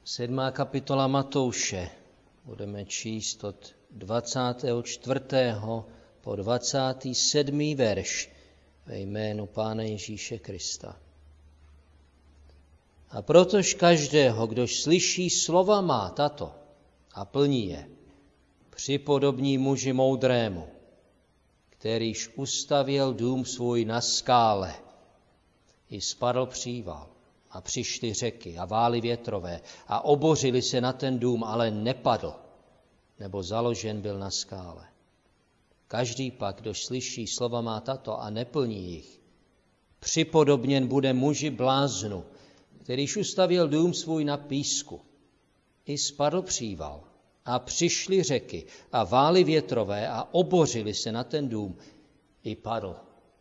7. kapitola Matouše. Budeme číst od 24. po 27. verš ve jménu Pána Ježíše Krista. A protož každého, kdož slyší slova má tato a plní je, připodobní muži moudrému, kterýž ustavěl dům svůj na skále. I spadl příval a přišly řeky a vály větrové a obořili se na ten dům, ale nepadl, nebo založen byl na skále. Každý pak, kdož slyší slova má tato a neplní jich, připodobněn bude muži bláznu, kterýž ustavěl dům svůj na písku. I spadl příval a přišly řeky a vály větrové a obořili se na ten dům. I padl.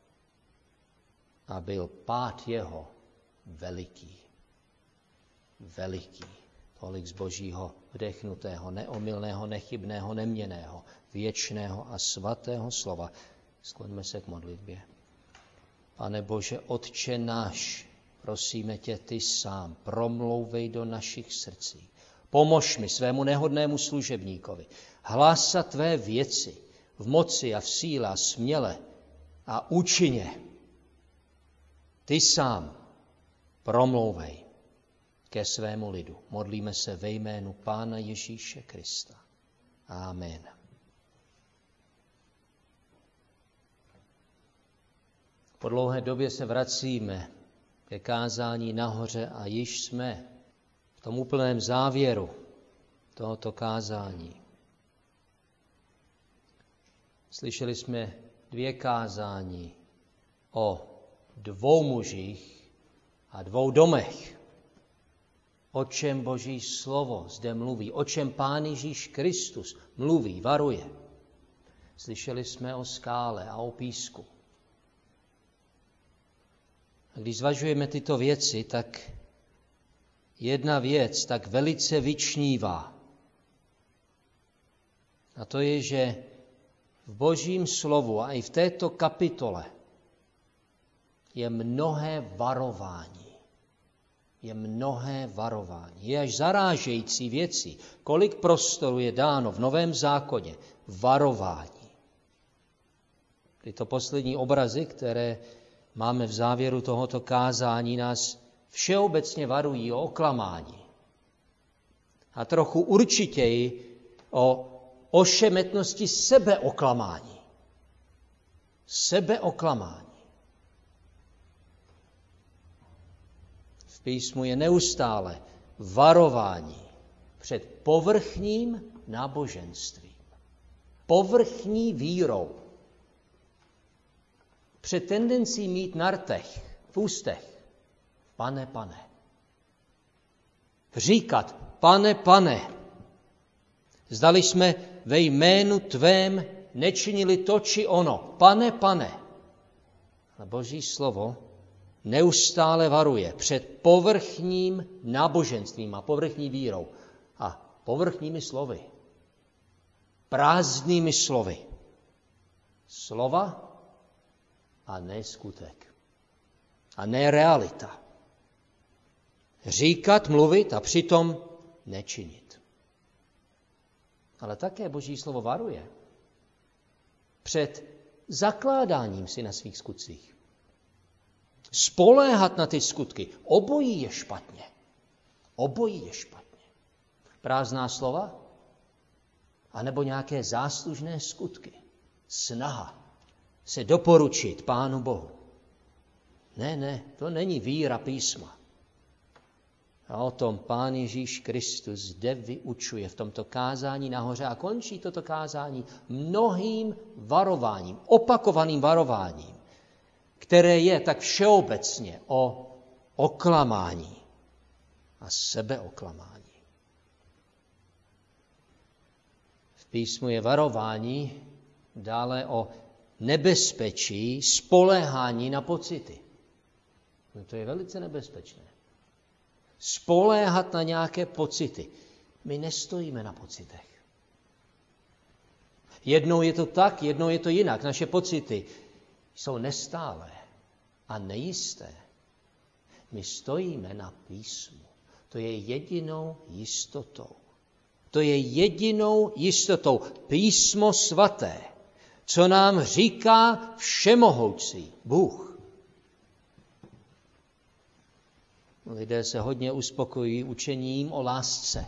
A byl pád jeho veliký. Veliký. Tolik z Božího vdechnutého, neomylného, nechybného, neměnného, věčného a svatého slova. Skloňme se k modlitbě. Pane Bože, Otče náš, prosíme tě, ty sám promlouvej do našich srdcí. Pomož mi, svému nehodnému služebníkovi, hlásat tvé věci v moci a v síle a směle a účinně. Ty sám promlouvej ke svému lidu. Modlíme se ve jménu Pána Ježíše Krista. Amen. Po dlouhé době se vracíme ke kázání nahoře a již jsme v tom úplném závěru tohoto kázání. Slyšeli jsme 2 kázání o 2 mužích a 2 domech. O čem Boží slovo zde mluví, o čem Pán Ježíš Kristus mluví, varuje. Slyšeli jsme o skále a o písku. A když zvažujeme tyto věci, tak jedna věc tak velice vyčnívá. A to je, že v Božím slovu a i v této kapitole je mnohé varování. Je mnohé varování. Je až zarážející věci, kolik prostoru je dáno v Novém zákoně varování. Tyto poslední obrazy, které máme v závěru tohoto kázání, nás všeobecně varují o oklamání. A trochu určitěji o ošemetnosti sebeoklamání. Sebeoklamání. V písmu je neustále varování před povrchním náboženstvím, povrchní vírou, před tendencí mít na rtech, v ústech, pane, pane. Říkat, pane, pane, zdali jsme ve jménu tvém nečinili to či ono, pane, pane. A Boží slovo neustále varuje před povrchním náboženstvím a povrchní vírou a povrchními slovy, prázdnými slovy. Slova a ne skutek. A ne realita. Říkat, mluvit a přitom nečinit. Ale také Boží slovo varuje před zakládáním si na svých skutcích. Spoléhat na ty skutky. Obojí je špatně. Obojí je špatně. Prázdná slova anebo nějaké záslužné skutky. Snaha se doporučit Pánu Bohu. Ne, to není víra písma. A o tom Pán Ježíš Kristus zde vyučuje v tomto kázání nahoře a končí toto kázání mnohým varováním, opakovaným varováním, které je tak všeobecně o oklamání a sebeoklamání. V písmu je varování dále o nebezpečí spoléhání na pocity. No to je velice nebezpečné. Spoléhat na nějaké pocity. My nestojíme na pocitech. Jednou je to tak, jednou je to jinak. Naše pocity jsou nestálé a nejisté. My stojíme na písmu. To je jedinou jistotou. To je jedinou jistotou. Písmo svaté, co nám říká všemohoucí Bůh. Lidé se hodně uspokojí učením o lásce.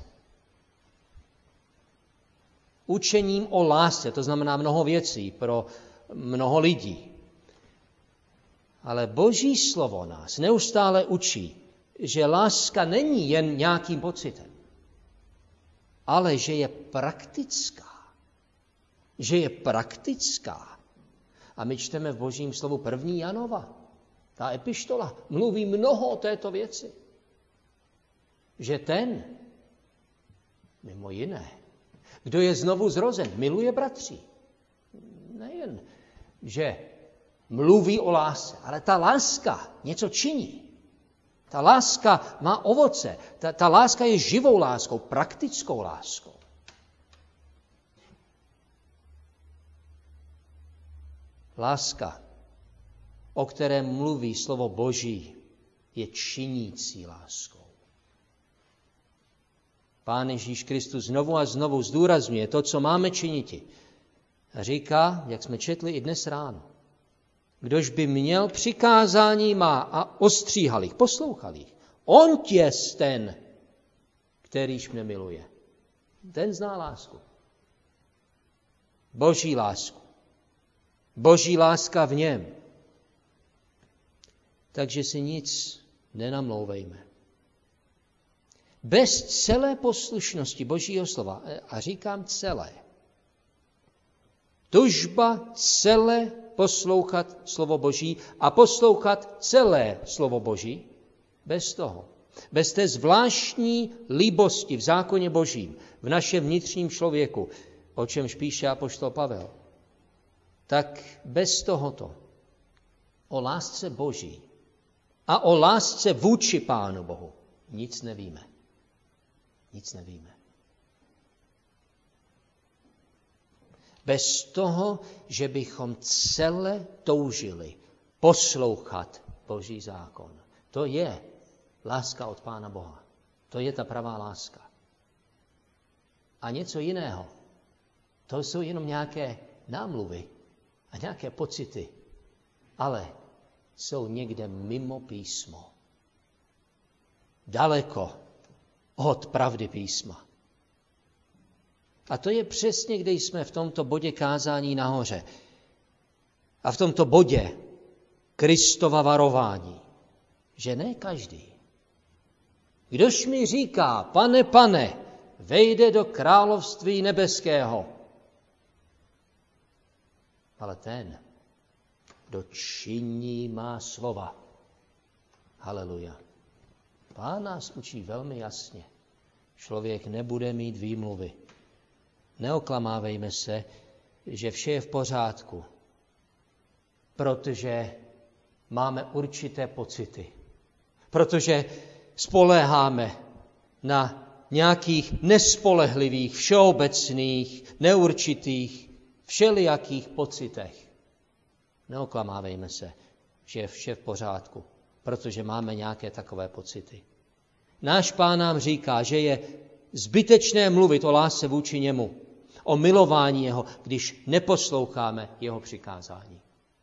Učením o lásce, to znamená mnoho věcí pro mnoho lidí. Ale Boží slovo nás neustále učí, že láska není jen nějakým pocitem, ale že je praktická. Že je praktická. A my čteme v Božím slovu 1. Janova. Ta epištola mluví mnoho o této věci. Že ten, mimo jiné, kdo je znovu zrozen, miluje bratří. Nejen, že mluví o lásce, ale ta láska něco činí. Ta láska má ovoce. Ta láska je živou láskou, praktickou láskou. Láska, o které mluví slovo Boží, je činící láskou. Pán Ježíš Kristus znovu a znovu zdůrazňuje to, co máme činiti. A říká, jak jsme četli i dnes ráno, kdož by měl přikázání má a ostříhal jich, poslouchal jich. On jest ten, kterýž mne miluje. Ten zná lásku. Boží lásku. Boží láska v něm. Takže si nic nenamlouvejme. Bez celé poslušnosti Božího slova, a říkám celé, tužba celé poslouchat slovo Boží a poslouchat celé slovo Boží, bez toho, bez té zvláštní líbosti v zákoně Božím, v našem vnitřním člověku, o čemž píše apoštol Pavel, tak bez tohoto o lásce Boží a o lásce vůči Pánu Bohu nic nevíme. Nic nevíme. Bez toho, že bychom celé toužili poslouchat Boží zákon. To je láska od Pána Boha. To je ta pravá láska. A něco jiného, to jsou jenom nějaké námluvy a nějaké pocity, ale jsou někde mimo písmo. Daleko od pravdy písma. A to je přesně, kde jsme v tomto bodě kázání nahoře. A v tomto bodě Kristova varování, že ne každý, kdož mi říká, pane, pane, vejde do království nebeského. Ale ten, kdo činí má slova. Haleluja. Pán nás učí velmi jasně. Člověk nebude mít výmluvy. Neoklamávejme se, že vše je v pořádku, protože máme určité pocity. Protože spoléháme na nějakých nespolehlivých, všeobecných, neurčitých, všelijakých pocitech. Neoklamávejme se, že je vše v pořádku, protože máme nějaké takové pocity. Náš Pán nám říká, že je zbytečné mluvit o lásce vůči němu, o milování jeho, když neposloucháme jeho přikázání.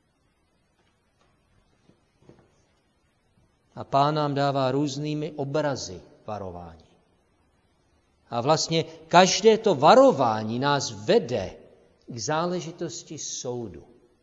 A Pán nám dává různými obrazy varování. A vlastně každé to varování nás vede k záležitosti soudu.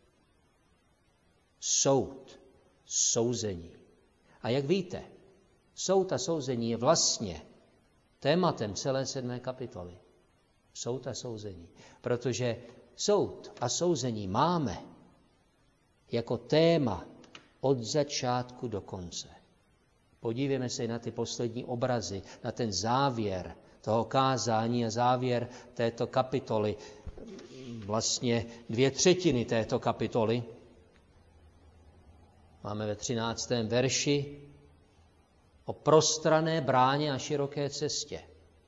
Soud, souzení. A jak víte, soud a souzení je vlastně tématem celé 7. kapitoly. Soud a souzení. Protože soud a souzení máme jako téma od začátku do konce. Podívejme se na ty poslední obrazy, na ten závěr toho kázání a závěr této kapitoly, vlastně 2/3 této kapitoly. Máme ve 13. verši o prostranné bráně a široké cestě.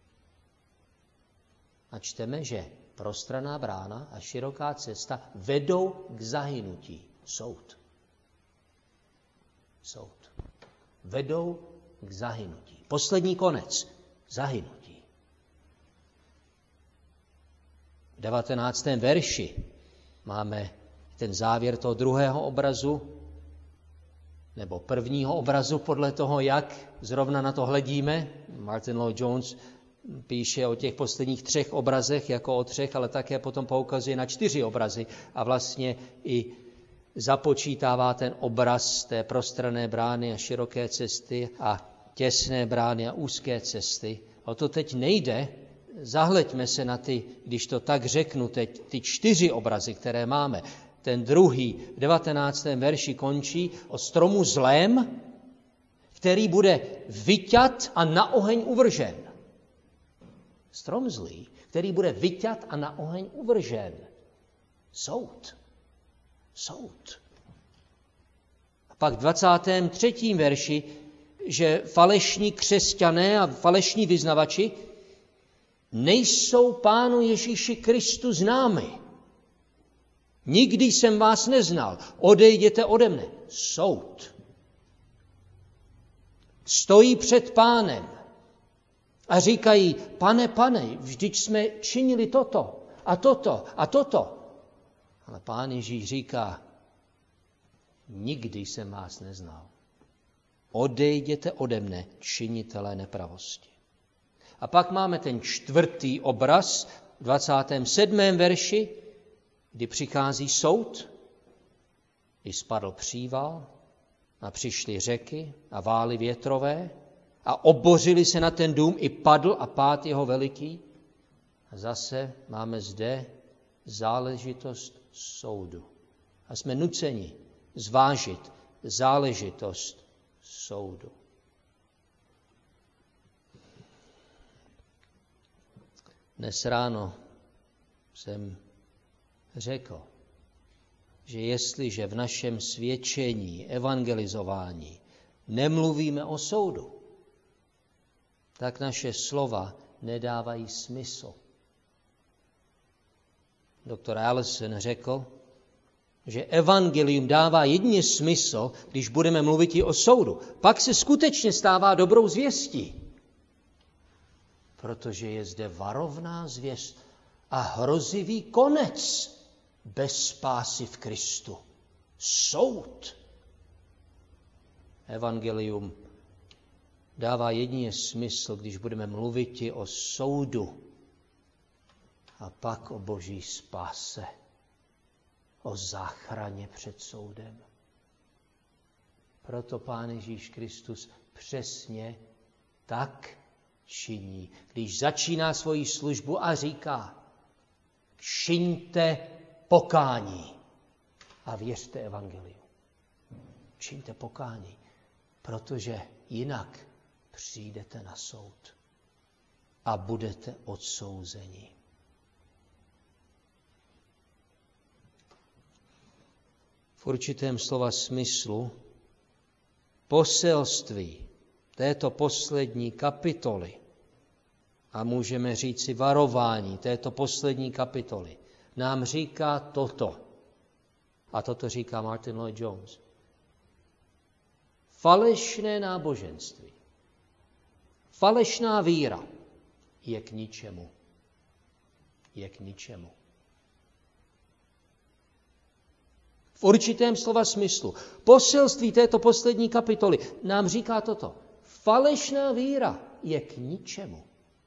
A čteme, že prostranná brána a široká cesta vedou k zahynutí. Soud. Vedou k zahynutí. Poslední konec. Zahynutí. V 19. verši máme ten závěr toho druhého obrazu, nebo prvního obrazu podle toho, jak zrovna na to hledíme. Martin Lloyd-Jones píše o těch posledních 3 obrazech jako o 3, ale také potom poukazuje na 4 obrazy a vlastně i započítává ten obraz té prostranné brány a široké cesty a těsné brány a úzké cesty. O to teď nejde. Zahleďme se na ty, když to tak řeknu teď, ty 4 obrazy, které máme. Ten druhý v 19. verši končí o stromu zlém, který bude vyťat a na oheň uvržen. Strom zlý, který bude vyťat a na oheň uvržen. Soud. Soud. A pak v 23. verši, že falešní křesťané a falešní vyznavači nejsou Pánu Ježíši Kristu známi. Nikdy jsem vás neznal, odejděte ode mne. Soud. Stojí před Pánem a říkají, pane, vždyť jsme činili toto a toto a toto. Ale Pán Ježíš říká, nikdy jsem vás neznal. Odejděte ode mne, činitelé nepravosti. A pak máme ten 4. obraz v 27. verši, kdy přichází soud, kdy spadl příval a přišly řeky a vály větrové a obořili se na ten dům i padl a pád jeho veliký. A zase máme zde záležitost soudu. A jsme nuceni zvážit záležitost soudu. Dnes ráno jsem řekl, že jestliže v našem svědčení, evangelizování nemluvíme o soudu, tak naše slova nedávají smysl. Doktor Allison řekl, že evangelium dává jedině smysl, když budeme mluvit i o soudu. Pak se skutečně stává dobrou zvěstí, protože je zde varovná zvěst a hrozivý konec bez spásy v Kristu. Soud. Evangelium dává jedině smysl, když budeme mluvit i o soudu a pak o Boží spáse, o záchraně před soudem. Proto Pán Ježíš Kristus přesně tak činí, když začíná svoji službu a říká, čiňte pokání a věřte evangeliu. Čiňte pokání, protože jinak přijdete na soud a budete odsouzeni. V určitém slova smyslu poselství této poslední kapitoly a můžeme říci varování této poslední kapitoly nám říká toto. A toto říká Martin Lloyd-Jones. Falešné náboženství, falešná víra je k ničemu. Je k ničemu. V určitém slova smyslu poselství této poslední kapitoly nám říká toto. Falešná víra je k ničemu.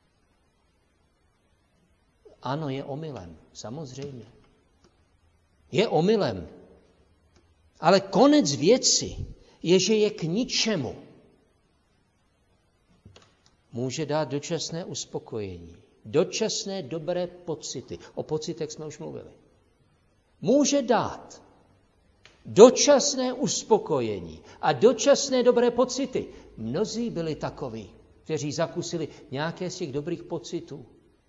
Ano, je omylem, samozřejmě. Je omylem. Ale konec věci je, že je k ničemu. Může dát dočasné uspokojení, dočasné dobré pocity. O pocitech jsme už mluvili. Může dát dočasné uspokojení a dočasné dobré pocity. Mnozí byli takoví, kteří zakusili nějaké z těch dobrých pocitů.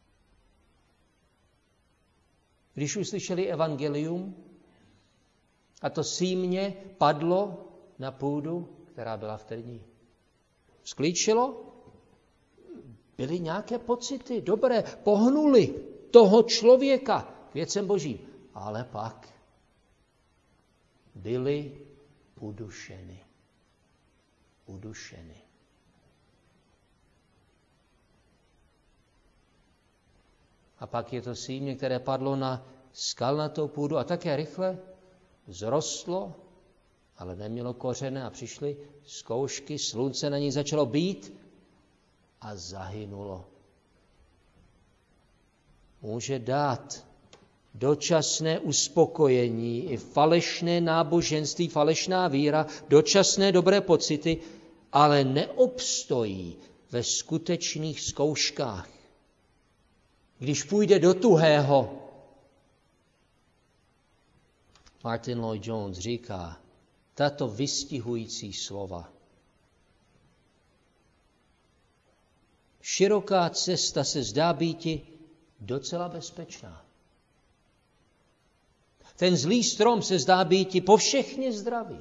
Když uslyšeli evangelium a to símě padlo na půdu, která byla v trní. Sklíčilo, byly nějaké pocity dobré, pohnuli toho člověka k věcem božím, ale pak byly udušeny. Udušeny. A pak je to símě, které padlo na skalnatou půdu a také rychle vzrostlo, ale nemělo kořene a přišly zkoušky, slunce na ní začalo být a zahynulo. Může dát dočasné uspokojení i falešné náboženství, falešná víra, dočasné dobré pocity, ale neobstojí ve skutečných zkouškách. Když půjde do tuhého, Martin Lloyd-Jones říká tato vystihující slova. Široká cesta se zdá býti docela bezpečná. Ten zlý strom se zdá býti povšechně zdravý.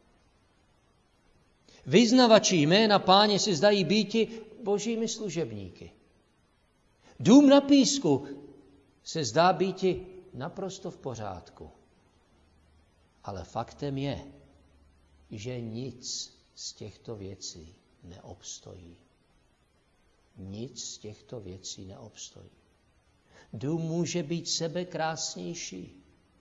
Vyznavači jména Páně se zdají býti božími služebníky. Dům na písku se zdá býti naprosto v pořádku. Ale faktem je, že nic z těchto věcí neobstojí. Nic z těchto věcí neobstojí. Dům může být sebekrásnější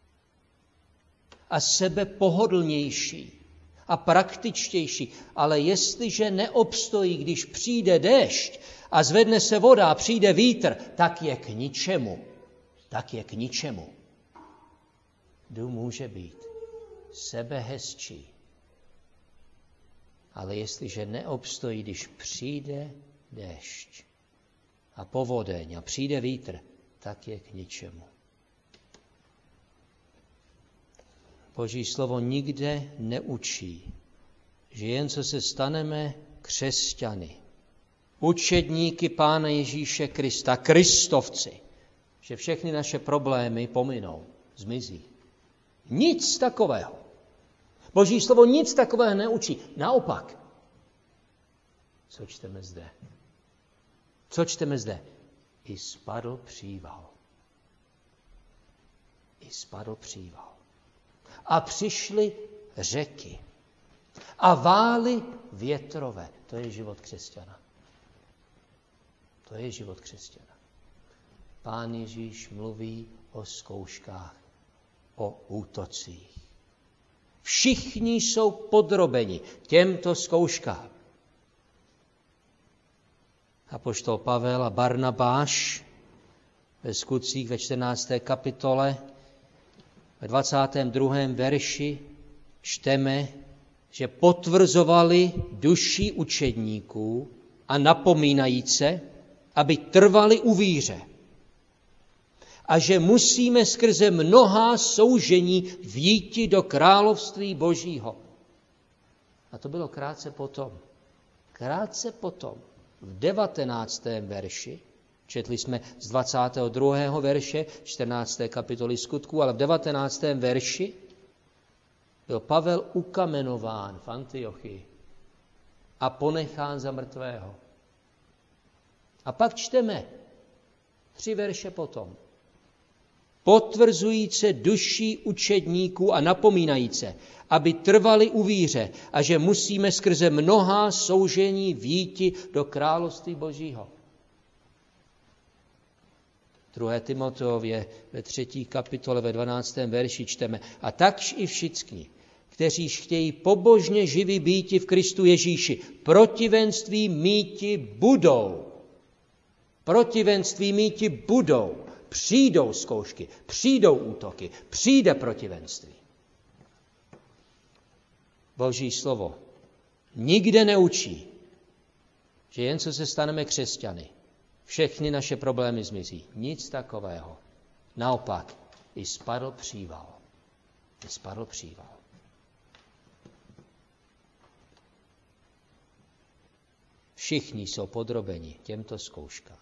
a sebepohodlnější a praktičtější, ale jestliže neobstojí, když přijde déšť a zvedne se voda a přijde vítr, tak je k ničemu. Tak je k ničemu. Dům může být sebehezčí, ale jestliže neobstojí, když přijde déšť a povodeň a přijde vítr, tak je k ničemu. Boží slovo nikde neučí, že jen co se staneme křesťany, učedníky Pána Ježíše Krista, kristovci, že všechny naše problémy pominou, zmizí. Nic takového. Boží slovo nic takového neučí. Naopak. Co čteme zde? Co čteme zde? I spadl příval. I spadl příval. A přišly řeky. A vály větrové. To je život křesťana. To je život křesťana. Pán Ježíš mluví o zkouškách, o útocích. Všichni jsou podrobeni těmto zkouškám. Apoštol Pavel a Barnabáš ve Skutcích ve 14. kapitole ve 22. verši čteme, že potvrzovali duši učedníků a napomínajíce, aby trvali u víře. A že musíme skrze mnohá soužení vjíti do království Božího. A to bylo krátce potom. Krátce potom, v 19. verši, četli jsme z 22. verše 14. kapitoly Skutků, ale v 19. verši byl Pavel ukamenován v Antiochii a ponechán za mrtvého. A pak čteme 3 verše potom. Potvrzujíce duší učedníků a napomínajíce, aby trvali u víře a že musíme skrze mnohá soužení vjíti do království Božího. 2. Timoteově ve 3. kapitole ve 12. verši čteme. A takž i všichni, kteří chtějí pobožně živí býti v Kristu Ježíši, protivenství míti budou. Protivenství míti budou. Přijdou zkoušky, přijdou útoky, přijde protivenství. Boží slovo nikde neučí, že jen co se staneme křesťany, všechny naše problémy zmizí. Nic takového. Naopak, i spadl příval. I spadl příval. Všichni jsou podrobeni těmto zkouškám.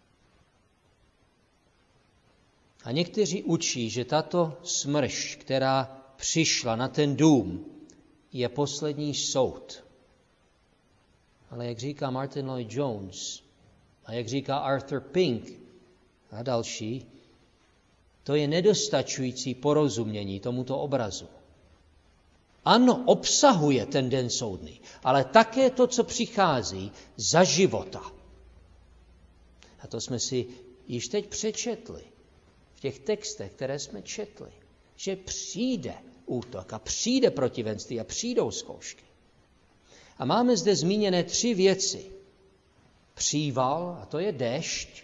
A někteří učí, že tato smršť, která přišla na ten dům, je poslední soud. Ale jak říká Martin Lloyd-Jones a jak říká Arthur Pink a další, to je nedostačující porozumění tomuto obrazu. Ano, obsahuje ten den soudný, ale také to, co přichází za života. A to jsme si již teď přečetli v těch textech, které jsme četli, že přijde útok a přijde protivenství a přijdou zkoušky. A máme zde zmíněné 3 věci. Příval, a to je déšť,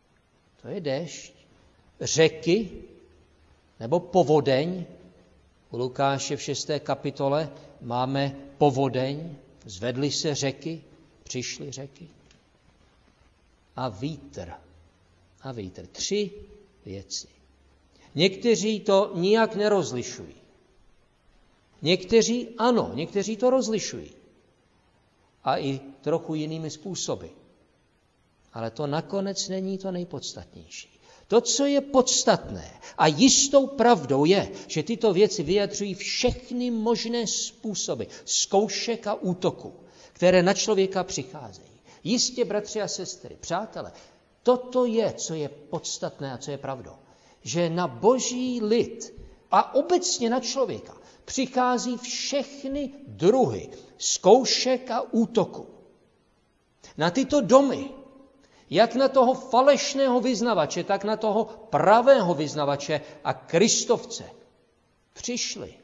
řeky nebo povodeň. U Lukáše v 6. kapitole máme povodeň, zvedly se řeky, přišly řeky. A vítr. 3 věci. Někteří to nijak nerozlišují. Někteří ano, někteří to rozlišují. A i trochu jinými způsoby. Ale to nakonec není to nejpodstatnější. To, co je podstatné a jistou pravdou je, že tyto věci vyjadřují všechny možné způsoby zkoušek a útoků, které na člověka přicházejí. Jistě, bratři a sestry, přátelé, toto je, co je podstatné a co je pravdou. Že na boží lid a obecně na člověka přichází všechny druhy zkoušek a útoků. Na tyto domy, jak na toho falešného vyznavače, tak na toho pravého vyznavače a Kristovce přišly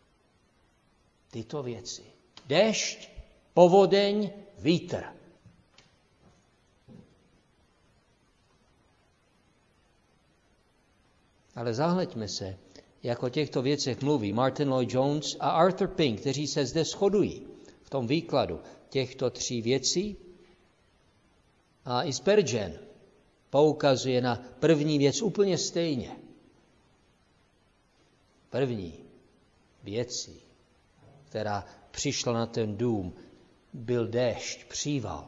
tyto věci. Déšť, povodeň, vítr. Ale zahleďme se, jak o těchto věcech mluví Martin Lloyd-Jones a Arthur Pink, kteří se zde shodují v tom výkladu těchto 3 věcí. A i Spurgeon poukazuje na první věc úplně stejně. První věcí, která přišla na ten dům, byl déšť, příval.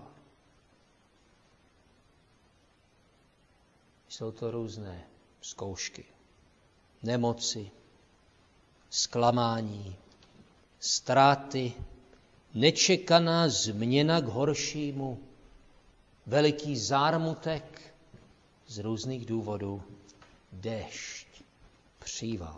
Jsou to různé zkoušky, nemoci, zklamání, ztráty, nečekaná změna k horšímu, veliký zármutek z různých důvodů, déšť, příval.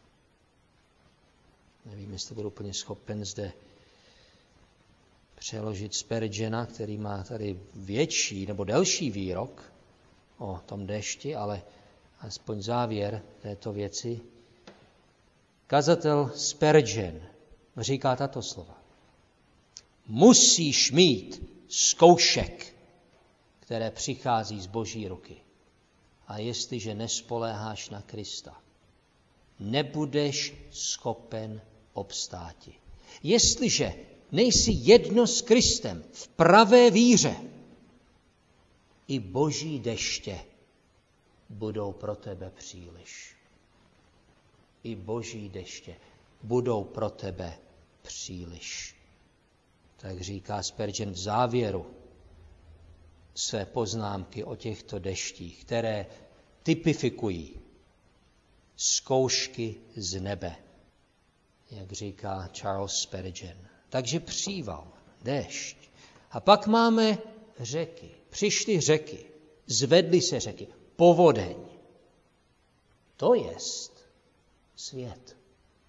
Nevím, jestli budu úplně schopen zde přeložit Spurgeona, který má tady větší nebo delší výrok o tom dešti, ale aspoň závěr této věci. Kazatel Spurgeon říká tato slova. Musíš mít zkoušek, které přichází z Boží ruky. A jestliže nespoléháš na Krista, nebudeš schopen obstáti. Jestliže nejsi jedno s Kristem v pravé víře, i Boží deště budou pro tebe příliš. I Boží deště budou pro tebe příliš. Tak říká Spurgeon v závěru své poznámky o těchto deštích, které typifikují zkoušky z nebe, jak říká Charles Spurgeon. Takže příval, déšť. A pak máme řeky. Přišly řeky, zvedly se řeky, povodeň. To jest svět.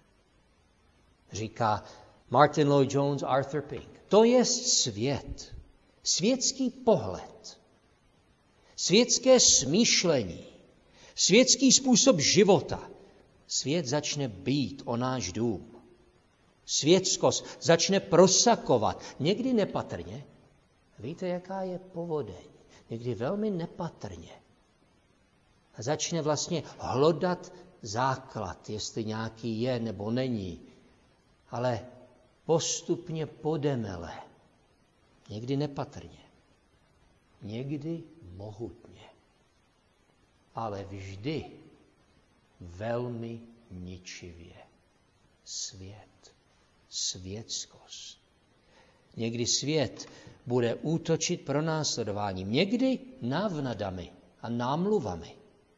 Říká Martin Lloyd-Jones, Arthur Pink. To jest svět. Světský pohled. Světské smýšlení. Světský způsob života. Svět začne být o náš dům. Světskost začne prosakovat. Někdy nepatrně. Víte, jaká je povodeň? Někdy velmi nepatrně. A začne vlastně hlodat základ, jestli nějaký je nebo není. Ale postupně podemele. Někdy nepatrně. Někdy mohutně. Ale vždy velmi ničivě. Svět. Světskost. Někdy svět bude útočit pronásledováním. Někdy návnadami a námluvami.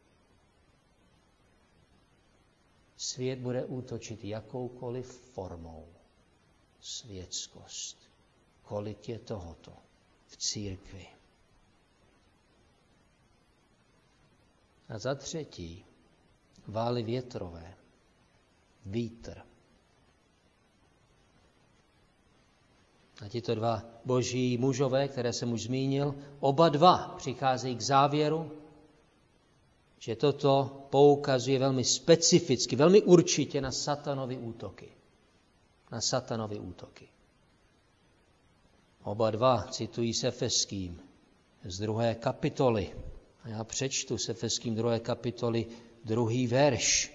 Svět bude útočit jakoukoliv formou. Světskost. Kolik je tohoto v církvi. A za třetí, vály větrové, vítr. A tito 2 boží mužové, které jsem už zmínil, oba 2 přicházejí k závěru, že toto poukazuje velmi specificky, velmi určitě na satanovy útoky. Na satanovy útoky. Oba dva citují s Efeským z 2. kapitoly. A já přečtu s Efeským 2. kapitoly 2. verš,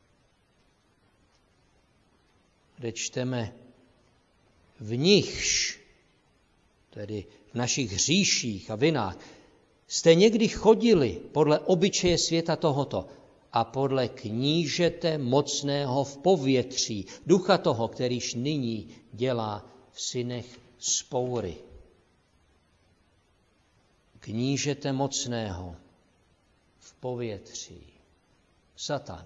kde čteme: v nichž, tedy v našich hříších a vinách, jste někdy chodili podle obyčeje světa tohoto a podle knížete mocného v povětří, ducha toho, kterýž nyní dělá v synech spoury. Knížete mocného v povětří. Satan.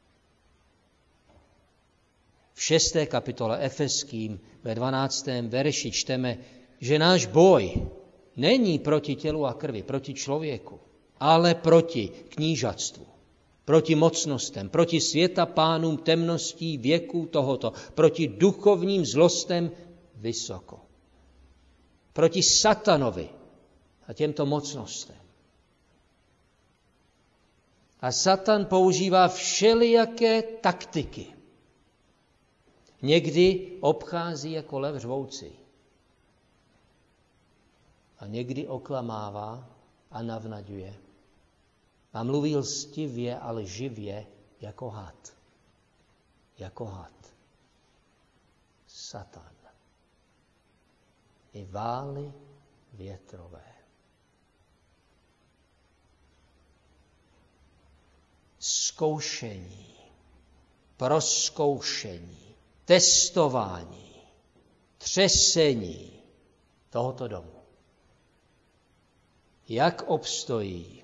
V 6. kapitole Efeským ve 12. verši čteme, že náš boj není proti tělu a krvi, proti člověku, ale proti knížatstvu, proti mocnostem, proti světapánům temností věku tohoto, proti duchovním zlostem vysoko, proti satanovi a těmto mocnostem. A Satan používá všelijaké taktiky. Někdy obchází jako lev řvoucí. A někdy oklamává a navnaďuje. A mluví lstivě a lživě jako had. Jako had. Satan. I vály větrové. Zkoušení, prozkoušení, testování, třesení tohoto domu. Jak obstojí?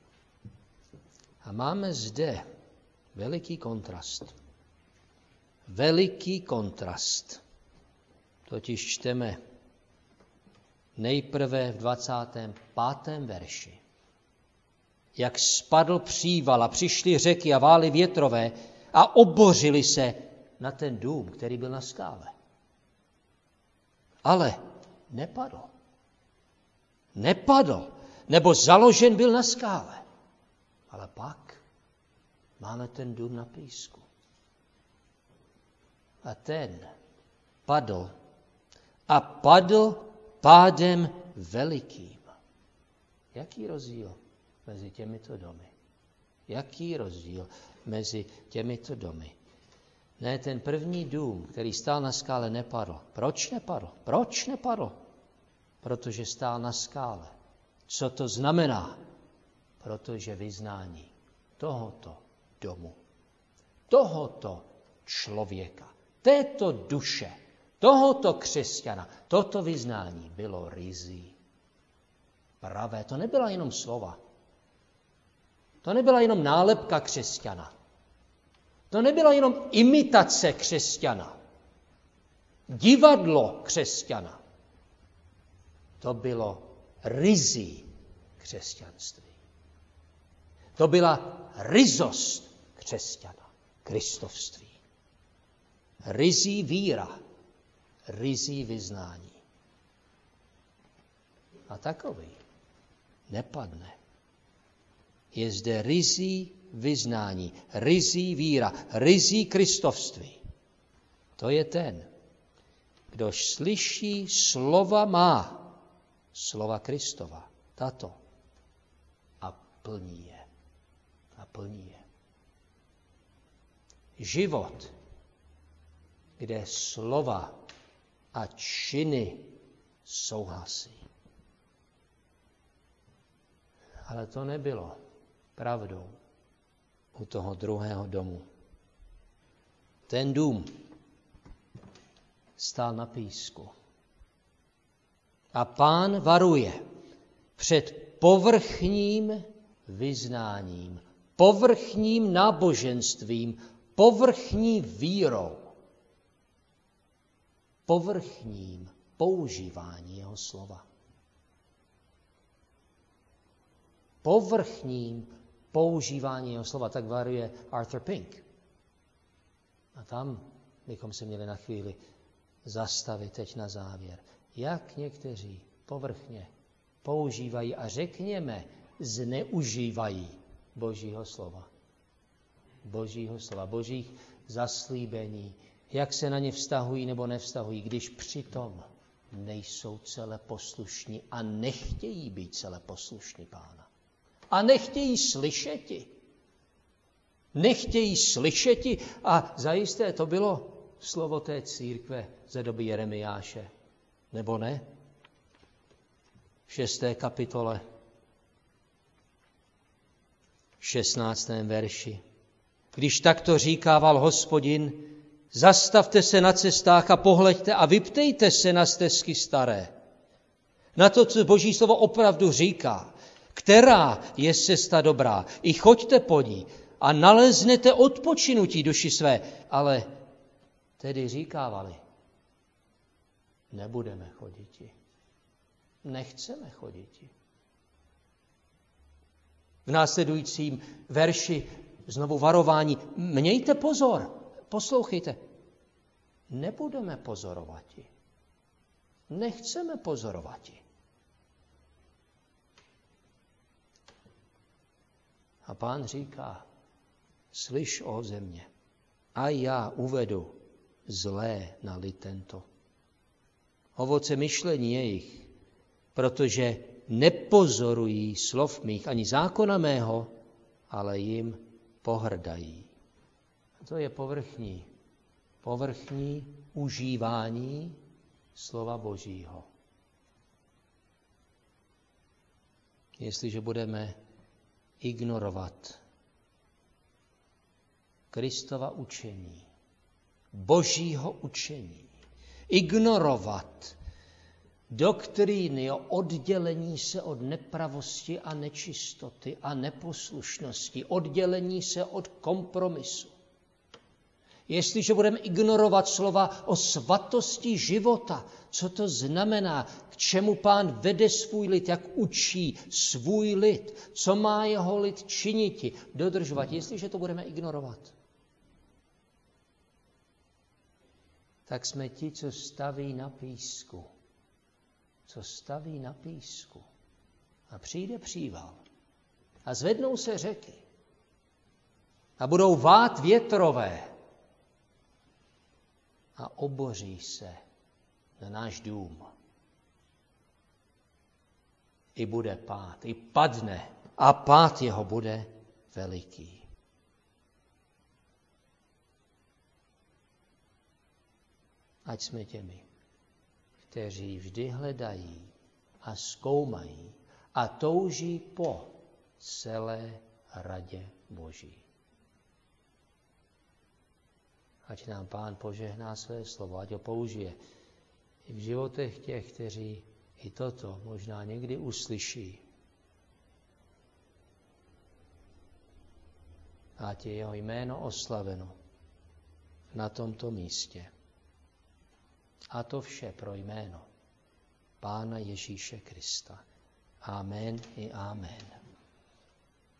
A máme zde veliký kontrast. Veliký kontrast. Totiž čteme nejprve v 25. verši. Jak spadl příval a přišly řeky a vály větrové a obořili se na ten dům, který byl na skále. Ale nepadl. Nepadl, nebo založen byl na skále. Ale pak máme ten dům na písku. A ten padl. A padl pádem velikým. Jaký rozdíl mezi těmito domy? Jaký rozdíl mezi těmito domy? Ne, ten první dům, který stál na skále, nepadl. Proč nepadl? Proč nepadl? Protože stál na skále. Co to znamená? Protože vyznání tohoto domu, tohoto člověka, této duše, tohoto křesťana, toto vyznání bylo ryzí, pravé. To nebyla jenom slova. To nebyla jenom nálepka křesťana. To nebyla jenom imitace křesťana. Divadlo křesťana. To bylo ryzí křesťanství. To byla ryzost křesťana, kristovství. Ryzí víra, ryzí vyznání. A takový nepadne. Je zde ryzí vyznání, ryzí víra, ryzí kristovství. To je ten, kdož slyší slova má, slova Kristova, tato, a plní je. A plní je. Život, kde slova a činy souhlasí. Ale to nebylo pravdou u toho druhého domu. Ten dům stál na písku. A Pán varuje před povrchním vyznáním, povrchním náboženstvím, povrchní vírou, povrchním používání jeho slova. Povrchním používání jeho slova, tak varuje Arthur Pink. A tam bychom se měli na chvíli zastavit teď na závěr. Jak někteří povrchně používají a řekněme zneužívají Božího slova. Božího slova, Božích zaslíbení, jak se na ně vztahují nebo nevztahují, když přitom nejsou celé poslušní a nechtějí být celé poslušní Pána. A nechtějí slyšeti. Nechtějí slyšeti a zajisté to bylo slovo té církve ze doby Jeremiáše. Nebo ne? V 6. kapitole, 16. verši. Když takto říkával Hospodin, zastavte se na cestách a pohleďte a vyptejte se na stezky staré. Na to, co Boží slovo opravdu říká. Která je cesta dobrá. I choďte po ní a naleznete odpočinutí duši své. Ale tedy říkávali, nebudeme choditi. Nechceme choditi. V následujícím verši znovu varování. Mějte pozor. Poslouchejte. Nebudeme pozorovati. Nechceme pozorovati. A Pán říká, slyš o země, a já uvedu zlé na lid tento. Ovoce myšlení jejich, protože nepozorují slov mých ani zákona mého, ale jim pohrdají. A to je povrchní užívání slova Božího. Jestliže budeme ignorovat Kristova učení, Božího učení, ignorovat doktríny o oddělení se od nepravosti a nečistoty a neposlušnosti, oddělení se od kompromisu. Jestliže budeme ignorovat slova o svatosti života, co to znamená, k čemu Pán vede svůj lid, jak učí svůj lid, co má jeho lid činiti, dodržovat, jestliže to budeme ignorovat, tak jsme ti, co staví na písku. A přijde příval. A zvednou se řeky. A budou vát větrové. A oboří se na náš dům. I bude pád, i padne. A pád jeho bude veliký. Ať jsme těmi, kteří vždy hledají a zkoumají a touží po celé radě Boží. Ať nám Pán požehná své slovo, ať ho použije i v životech těch, kteří i toto možná někdy uslyší. Ať je jeho jméno oslaveno na tomto místě. A to vše pro jméno Pána Ježíše Krista. Amen i amen.